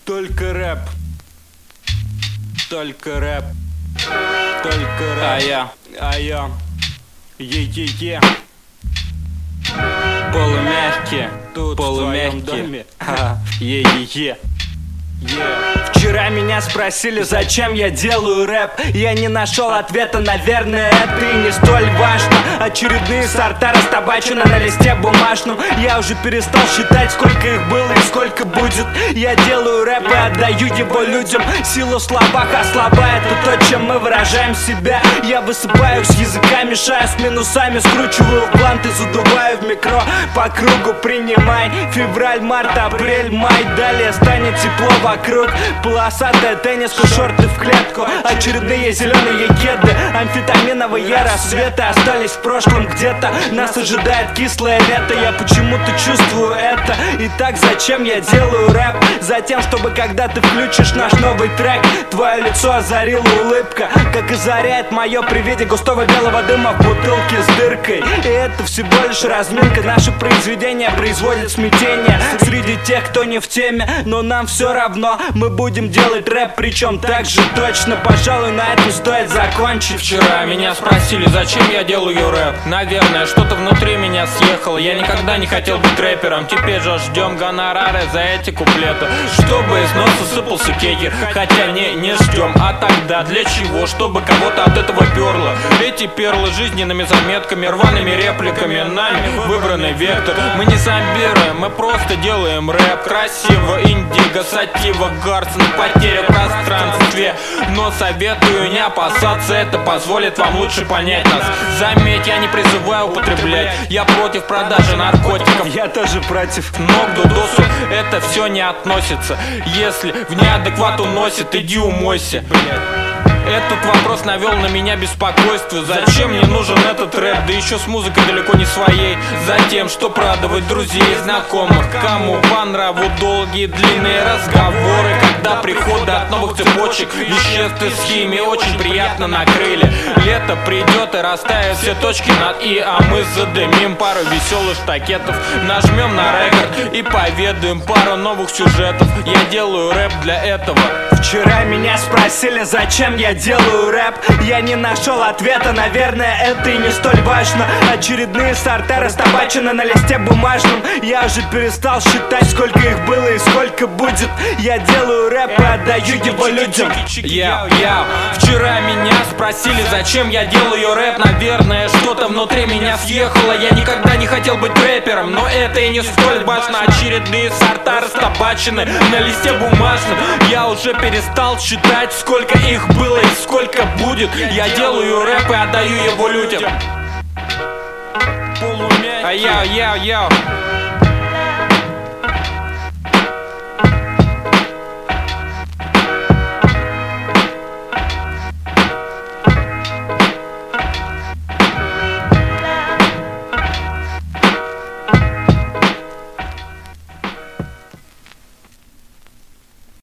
Только рэп. Только рэп. Только рэп. А я Е-е-е. Полумягкие. Тут полумягкие. Е-е-е. Вчера меня спросили, зачем я делаю рэп. Я не нашел ответа, наверное, это и не столь важно. Очередные сорта растабачены на листе бумажном. Я уже перестал считать, сколько их было и сколько будет. Я делаю рэп и отдаю его людям. Сила в словах, а слова — это то, чем мы выражаем себя. Я высыпаю с языка, мешаю с минусами, скручиваю в блант и задуваю в микро. По кругу принимай. Февраль, март, апрель, май. Далее станет тепло вокруг. Полосатая тенниска, шорты в клетку. Очередные зеленые кеды. Амфетаминовые рассветы остались в прошлом где-то. Нас ожидает кислое лето. Я почему-то чувствую это. Итак, зачем я делаю рэп? Затем, чтобы когда ты включишь наш новый трек, твое лицо озарила улыбка, как озаряет мое при виде густого белого дыма в бутылке с дыркой. И это всего лишь разминка. Наше произведение производит смятение среди тех, кто не в теме. Но нам все равно, мы будем делать рэп, причем так же точно. Пожалуй, на этом стоит закончить. Вчера меня спросили, зачем я делаю рэп. Наверное, что-то внутри меня съехало. Я никогда не хотел быть рэпером. Теперь же ждем гонорары за эти куплеты, чтобы из носа сыпался кегер. Хотя не ждем, а тогда для чего? Чтобы кого-то от этого перло. Эти перлы жизненными заметками, рваными репликами, нами выбранный вектор. Мы не зомбируем, мы просто делаем рэп. Красиво, индиго, сатива, гарсон, потеря в пространстве. Но советую не опасаться, это позволит вам лучше понять нас. Заметь, я не призываю употреблять, я против продажи наркотиков. Я тоже против. Но к дудосу это все не относится. Если в неадекват уносит, иди умойся. Этот вопрос навел на меня беспокойство. Зачем мне нужен этот рэп, да еще с музыкой далеко не своей? Затем, что радовать друзей и знакомых. Кому по нраву долгие длинные разговоры, когда приходы от новых цепочек веществ из химии очень приятно накрыли. Лето придет и растают все точки над «и», а мы задымим пару веселых штакетов, нажмем на рекорд и поведаем пару новых сюжетов. Я делаю рэп для этого. Вчера меня спросили, зачем я делаю рэп. Я не нашел ответа, наверное, это и не столь важно. Очередные сорта растабачены на листе бумажном. Я уже перестал считать, сколько их было и сколько будет. Я делаю рэп и отдаю его людям. Вчера меня спросили, зачем я делаю рэп. Наверное, что-то внутри меня съехало. Я никогда не хотел быть рэпером, но это и не столь важно. Очередные сорта растабачены на листе бумажном. Я уже перестал считать, сколько их было и сколько будет. Я делаю рэп и отдаю его людям. Полумягкий.